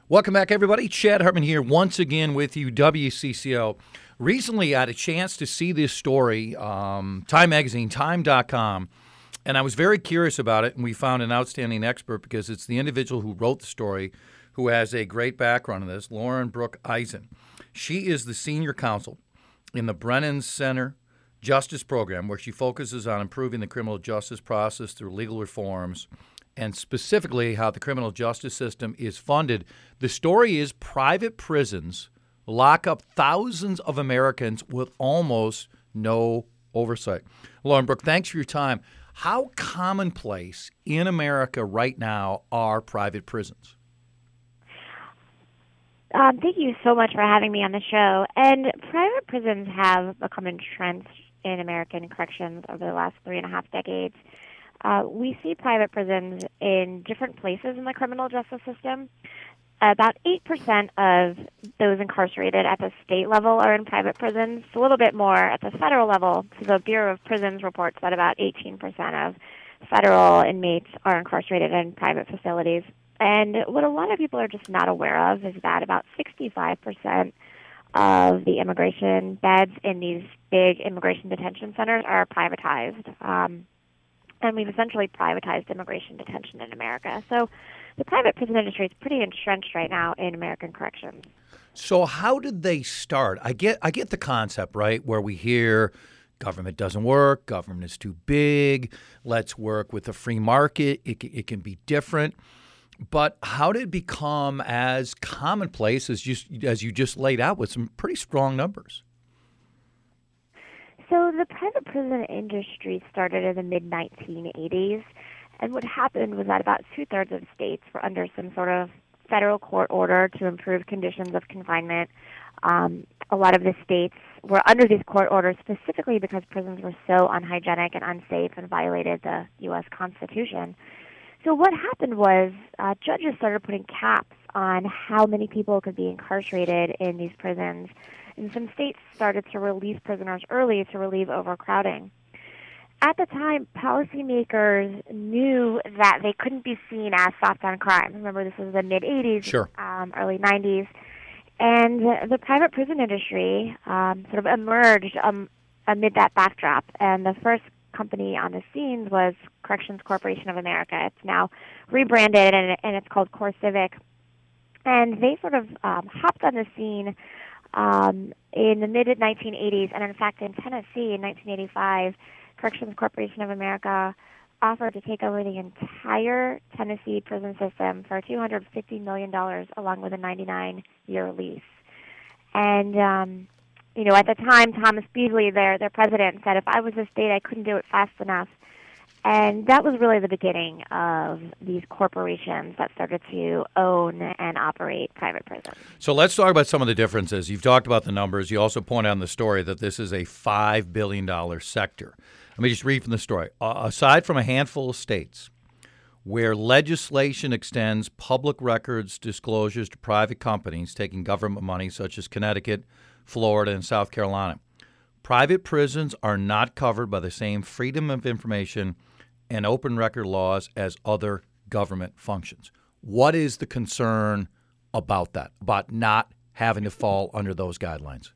Welcome back, everybody. Chad Hartman here once again with you, WCCO. Recently, I had a chance to see this story, Time Magazine, time.com, and I was very curious about it, and we found an outstanding expert because it's the individual who wrote the story who has a great background in this, Lauren Brooke Eisen. She is the senior counsel in the Brennan Center Justice Program, where she focuses on improving the criminal justice process through legal reforms and specifically how the criminal justice system is funded. The story is private prisons lock up thousands of Americans with almost no oversight. Lauren Brooke, thanks for your time. How commonplace in America right now are private prisons? Thank you so much for having me on the show. And private prisons have become entrenched in American corrections over the last 3.5 decades. We see private prisons in different places in the criminal justice system. About 8% of those incarcerated at the state level are in private prisons, a little bit more at the federal level. So the Bureau of Prisons reports that about 18% of federal inmates are incarcerated in private facilities. And what a lot of people are just not aware of is that about 65% of the immigration beds in these big immigration detention centers are privatized. And we've essentially privatized immigration detention in America. So the private prison industry is pretty entrenched right now in American corrections. So how did they start? I get the concept, right, where we hear government doesn't work, government is too big, let's work with the free market, it can be different. But how did it become as commonplace as you just laid out with some pretty strong numbers? So the private prison industry started in the mid-1980s, and what happened was that about two-thirds of states were under some sort of federal court order to improve conditions of confinement. A lot of the states were under these court orders specifically because prisons were so unhygienic and unsafe and violated the U.S. Constitution. So what happened was judges started putting caps on how many people could be incarcerated in these prisons, and some states started to release prisoners early to relieve overcrowding. At the time, policymakers knew that they couldn't be seen as soft on crime. Remember, this was the mid-'80s, Sure. Early 90s. And the private prison industry sort of emerged amid that backdrop. And the first company on the scene was Corrections Corporation of America. It's now rebranded, and it's called CoreCivic. And they sort of hopped on the scene in the mid-1980s. And in fact, in Tennessee in 1985, Corrections Corporation of America offered to take over the entire Tennessee prison system for $250 million, along with a 99-year lease. And, at the time, Thomas Beasley, their president, said, if I was the state, I couldn't do it fast enough. And that was really the beginning of these corporations that started to own and operate private prisons. So let's talk about some of the differences. You've talked about the numbers. You also point out in the story that this is a $5 billion sector. Let me just read from the story. Aside from a handful of states where legislation extends public records disclosures to private companies taking government money, such as Connecticut, Florida, and South Carolina, private prisons are not covered by the same freedom of information and open record laws as other government functions. What is the concern about that, about not having to fall under those guidelines?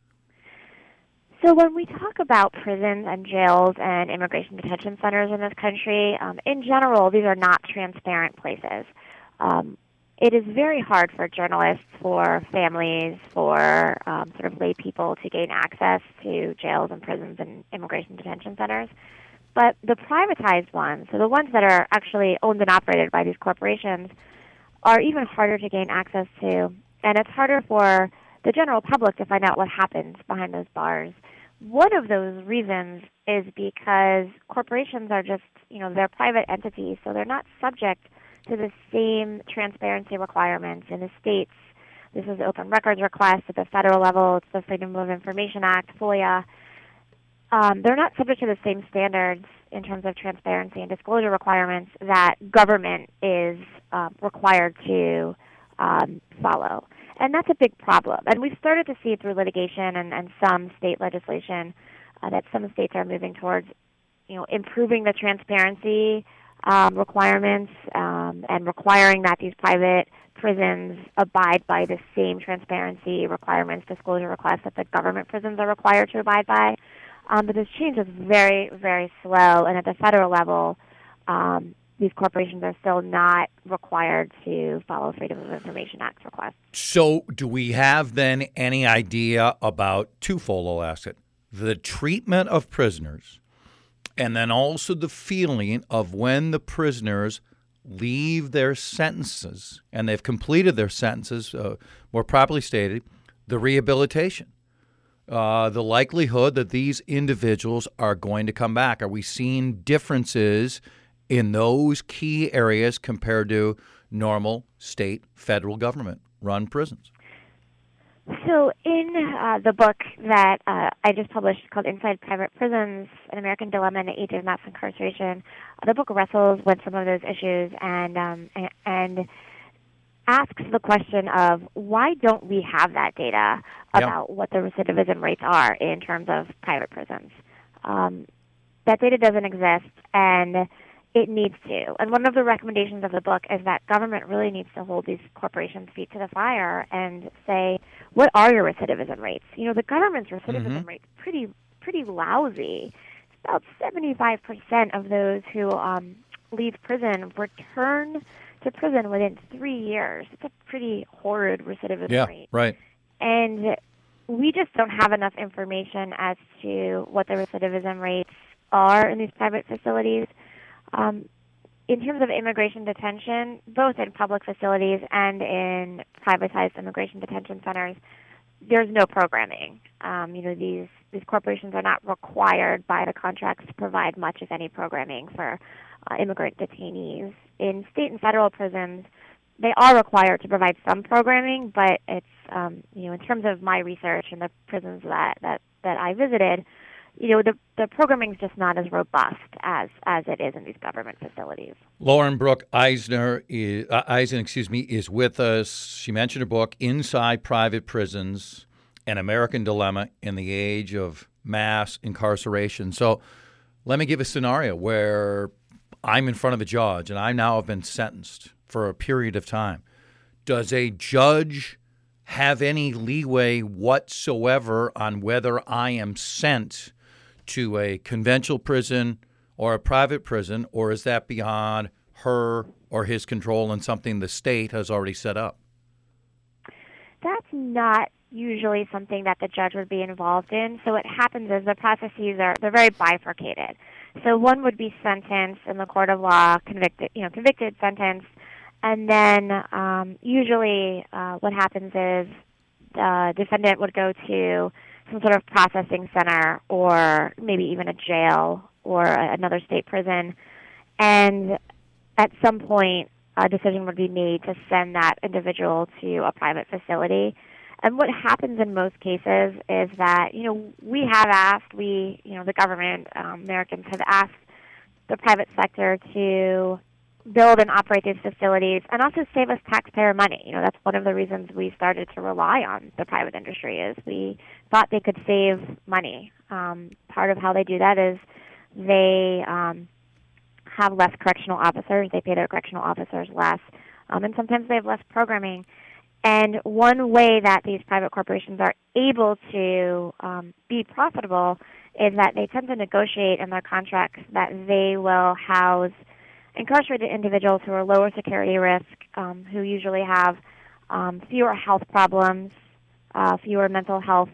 So when we talk about prisons and jails and immigration detention centers in this country, in general, these are not transparent places. It is very hard for journalists, for families, for sort of lay people to gain access to jails and prisons and immigration detention centers. But the privatized ones, so the ones that are actually owned and operated by these corporations, are even harder to gain access to. And it's harder for the general public to find out what happens behind those bars. One of those reasons is because corporations are just, they're private entities, so they're not subject to the same transparency requirements in the states. This is open records request at the federal level. It's the Freedom of Information Act, FOIA. They're not subject to the same standards in terms of transparency and disclosure requirements that government is required to follow. And that's a big problem. And we've started to see through litigation and some state legislation that some states are moving towards, improving the transparency requirements and requiring that these private prisons abide by the same transparency requirements, disclosure requests that the government prisons are required to abide by. But this change is very, very slow, and at the federal level, these corporations are still not required to follow Freedom of Information Act requests. So do we have then any idea about twofold, I'll ask it, the treatment of prisoners and then also the feeling of when the prisoners leave their sentences and they've completed their sentences, more properly stated, the rehabilitation, the likelihood that these individuals are going to come back? Are we seeing differences in those key areas compared to normal state, federal government-run prisons? So in the book that I just published called Inside Private Prisons, An American Dilemma in the Age of Mass Incarceration, the book wrestles with some of those issues and asks the question of why don't we have that data about what the recidivism rates are in terms of private prisons. That data doesn't exist, and it needs to. And one of the recommendations of the book is that government really needs to hold these corporations' feet to the fire and say, what are your recidivism rates? You know, the government's recidivism rate's pretty lousy. It's about 75% of those who leave prison return to prison within 3 years. It's a pretty horrid recidivism rate. Yeah, right. And we just don't have enough information as to what the recidivism rates are in these private facilities. In terms of immigration detention, both in public facilities and in privatized immigration detention centers, there's no programming. These corporations are not required by the contracts to provide much, if any, programming for immigrant detainees. In state and federal prisons, they are required to provide some programming, but it's in terms of my research and the prisons that I visited, the programming is just not as robust as it is in these government facilities. Lauren Brooke Eisen is with us. She mentioned her book, Inside Private Prisons, An American Dilemma in the Age of Mass Incarceration. So let me give a scenario where I'm in front of a judge and I now have been sentenced for a period of time. Does a judge have any leeway whatsoever on whether I am sent to a conventional prison or a private prison, or is that beyond her or his control and something the state has already set up? That's not usually something that the judge would be involved in. So what happens is the processes they're very bifurcated. So one would be sentenced in the court of law, convicted, sentenced, and then usually what happens is the defendant would go to some sort of processing center or maybe even a jail or another state prison. And at some point, a decision would be made to send that individual to a private facility. And what happens in most cases is that, we have asked, the government, Americans have asked the private sector to build and operate these facilities and also save us taxpayer money. That's one of the reasons we started to rely on the private industry is we thought they could save money. Part of how they do that is they have less correctional officers. They pay their correctional officers less. And sometimes they have less programming. And one way that these private corporations are able to be profitable is that they tend to negotiate in their contracts that they will house incarcerated individuals who are lower security risk, who usually have fewer health problems, fewer mental health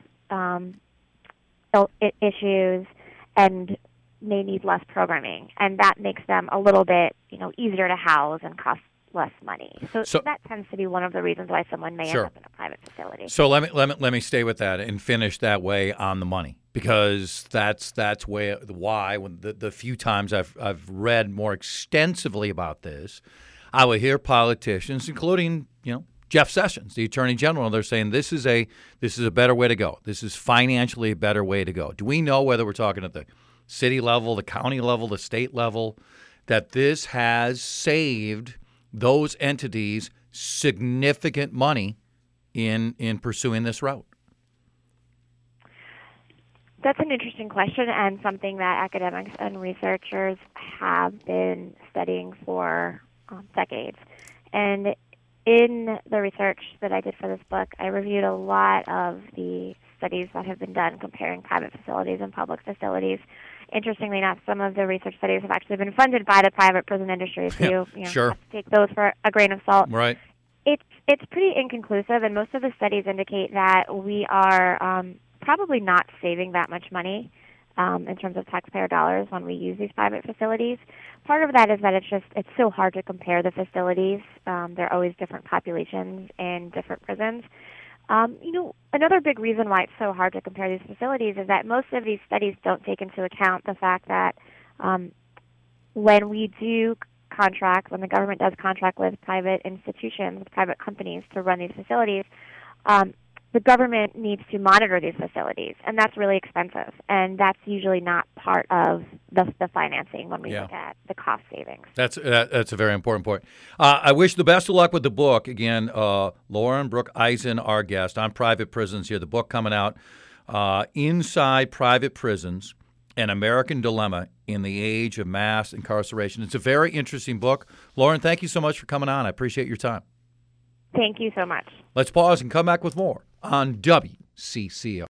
issues, and may need less programming. And that makes them a little bit, easier to house and cost less money. So that tends to be one of the reasons why someone may end up in a private facility. So let me stay with that and finish that way on the money, because that's why when the few times I've read more extensively about this, I would hear politicians, including Jeff Sessions, the Attorney General, they're saying this is a better way to go. This is financially a better way to go. Do we know whether we're talking at the city level, the county level, the state level, that this has saved those entities significant money in pursuing this route? That's an interesting question and something that academics and researchers have been studying for decades. And in the research that I did for this book, I reviewed a lot of the studies that have been done comparing private facilities and public facilities. Interestingly enough, some of the research studies have actually been funded by the private prison industry, so you Sure. have to take those for a grain of salt. Right. It's pretty inconclusive, and most of the studies indicate that we are probably not saving that much money in terms of taxpayer dollars when we use these private facilities. Part of that is that it's so hard to compare the facilities. There are always different populations in different prisons. Another big reason why it's so hard to compare these facilities is that most of these studies don't take into account the fact that when we do contract, when the government does contract with private institutions, private companies to run these facilities, the government needs to monitor these facilities, and that's really expensive, and that's usually not part of the financing when we look at the cost savings. That's a very important point. I wish the best of luck with the book. Again, Lauren Brooke Eisen, our guest on private prisons here. The book coming out, Inside Private Prisons, An American Dilemma in the Age of Mass Incarceration. It's a very interesting book. Lauren, thank you so much for coming on. I appreciate your time. Thank you so much. Let's pause and come back with more on WCCO.